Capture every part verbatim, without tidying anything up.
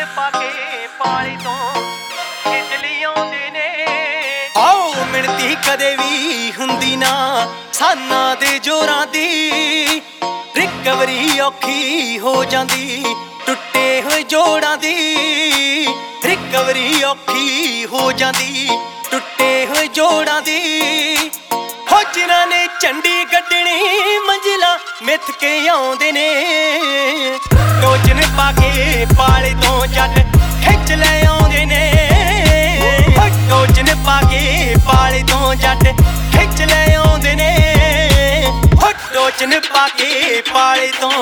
पाके पाली तो खिचली आउंदे ने। आओ मिणती कदे भी हुंदी ना साना दे जोरां दी, रिकवरी औखी हो जांदी टुटे होए जोड़ां दी। रिकवरी औखी हो जांदी टुटे होए जोड़ां दी। हो जिन्हां ने झंडी कड्डणी मंजिला मिथ के आउंदे ने। टोचन पाके पाले तो जट खिच ले आउंदे ने। टोचन पाके पाले तो जट खिच ले आउंदे ने। टोचन पाके पाले तो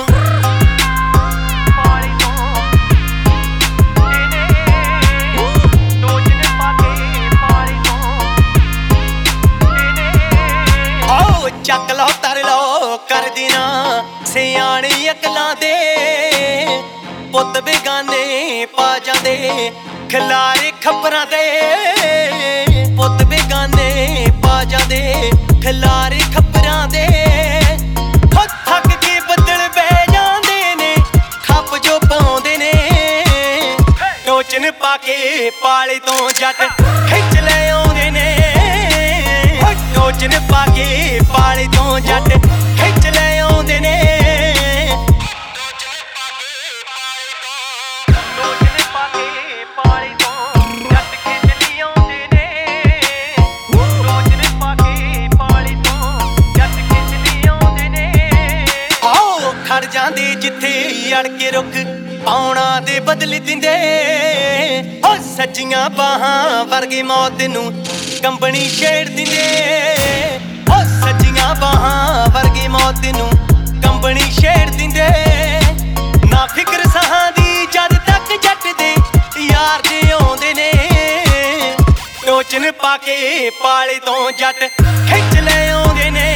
ਚੱਕ ਲਓ ਤਰ ਲਓ ਕਰ ਦੇਣਾ ਸਿਆਣੀ ਅਕਲਾਂ ਦੇ। ਪੁੱਤ ਬੇਗਾਨੇ ਪਾ ਜਾਂਦੇ ਖਿਲਾਰੇ ਖਬਰਾਂ ਦੇ। ਪੁੱਤ ਬੇਗਾਨੇ ਪਾ ਜਾਂਦੇ ਖਿਲਾਰੇ ਖਬਰਾਂ ਦੇ। ਹੋ ਥੱਕ ਕੇ ਬੱਦਲ ਬਹਿ ਜਾਂਦੇ ਨੇ ਖੱਪ ਜੋ ਪਾਉਂਦੇ ਨੇ। ਟੋਚਨ ਪਾ ਕੇ ਪਾਲੇ ਤੋਂ ਜੱਟ ਖਿੱਚ ਲੈ ਆਉਂਦੇ ਨੇ। ਟੋਚਨ ਪਾ ਕੇ ਪਾਲੇ ਤੋਂ ਜੱਟ ਖਿੱਚ ਲੈ ਆਉਂਦੇ ਨੇ। ਟੋਚਨ ਪਾ ਕੇ ਪਾਲੇ ਤੋਂ ਜੱਟ ਖਿੱਚ ਆਉਂਦੇ ਨੇ। ਟੋਚਨ ਪਾ ਕੇ ਪਾਲੇ ਤੋਂ ਜੱਟ ਖਿੱਚ ਆਉਂਦੇ ਨੇ। ਆਓ ਖੜ ਜਾਂਦੇ ਜਿੱਥੇ ਅੜ ਕੇ ਰੁਕ ਪਾਉਣਾ ਦੇ ਬਦਲ ਦਿੰਦੇ। ਹੋ ਸੱਜੀਆਂ ਬਾਹਾਂ ਵਰਗੇ ਮੌਤ ਨੂੰ ਕੰਬਣੀ ਛੇੜ ਦਿੰਦੇ। ਹੋ ਸੱਜੀਆਂ ਬਾਹਾਂ ਵਰਗੇ ਮੌਤ ਨੂੰ ਕੰਬਣੀ ਛੇੜ ਦਿੰਦੇ। ਨਾ ਫਿਕਰ ਸਾਹਾਂ ਦੀ ਜਦ ਤੱਕ ਜੱਟ ਦੇ ਯਾਰ ਦੇ ਆਉਂਦੇ ਨੇ। ਟੋਚਨ ਪਾ ਕੇ ਪਾਲੇ ਤੋਂ ਜੱਟ ਖਿੱਚ ਲੈ ਆਉਂਦੇ ਨੇ।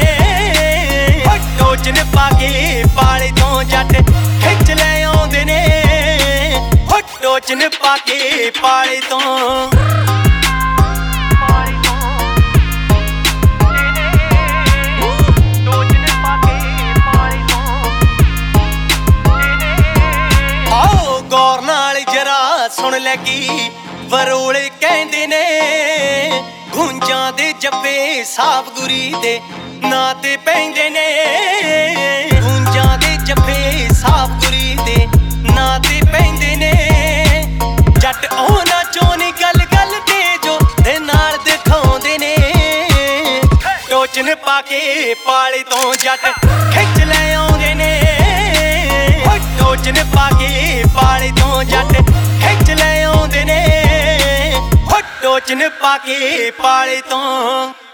ਟੋਚਨ ਪਾ ਕੇ ਪਾਲੇ ਤੋਂ ਜੱਟ ਖਿੱਚ ਲੈ ਆਉਂਦੇ ਨੇ। ਟੋਚਨ ਪਾ ਕੇ ਪਾਲੇ ਤੋਂ ਸੁਣ ਲੱਗੀ ਵਰੋਲੇ ਕਹਿੰਦੇ ਨੇ। ਗੂੰਜਾਂ ਦੇ ਜੱਫੇ ਸਾਫ ਗੁਰੀ ਦੇ ਨਾਂ ਤੇ ਪੈਂਦੇ ਨੇ। ਗੂੰਜਾਂ ਦੇ ਜੱਫੇ ਸਾਫ ਗੁਰੀ ਦੇ ਨਾਂ ਤੇ ਪੈਂਦੇ ਨੇ। ਜੱਟ ਉਹਨਾਂ ਚੋਂ ਨੀ ਗੱਲ ਗੱਲ ਤੇ ਜੋ ਦੇ ਨਾਲ ਦਿਖਾਉਂਦੇ ਨੇ। ਟੋਚਨ ਪਾ ਕੇ ਪਾਲੇ ਤੋਂ ਜੱਟ ਖਿੱਚ ਲੈ ਆਉਂਦੇ ਨੇ। ਟੋਚਨ ਪਾ ਕੇ ਪਾਲੇ ਤੋਂ ਜੱਟ ਖਿੱਚ ਲੈ ਆਉਂਦੇ ਨੇ। ਟੋਚਨ ਪਾ ਕੇ ਪਾਲੇ ਤੋਂ